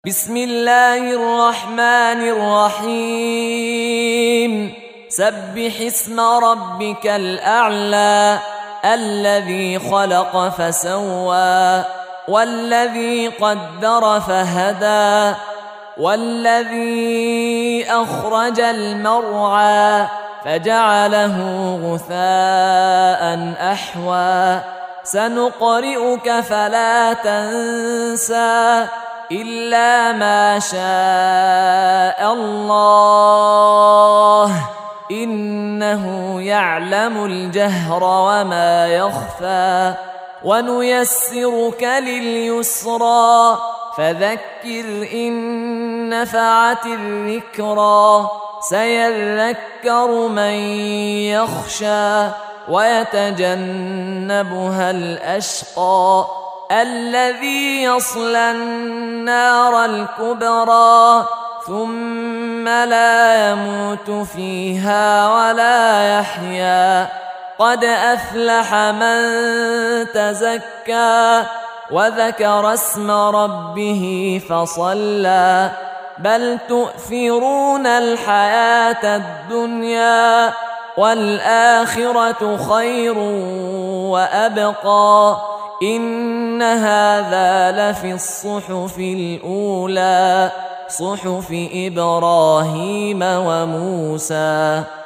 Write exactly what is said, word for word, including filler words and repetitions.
بسم الله الرحمن الرحيم سبح اسم ربك الأعلى الذي خلق فسوى والذي قدر فهدى والذي أخرج المرعى فجعله غثاء أحوى سنقرئك فلا تنسى إلا ما شاء الله إنه يعلم الجهر وما يخفى ونيسرك لليسرى فذكر إن نفعت الذكرى سيذكر من يخشى ويتجنبها الأشقى الذي يصلى النار الكبرى ثم لا يموت فيها ولا يحيا قد أفلح من تزكى وذكر اسم ربه فصلى بل تؤثرون الحياة الدنيا والآخرة خير وأبقى إن هذا لفي الصحف الأولى صحف إبراهيم وموسى.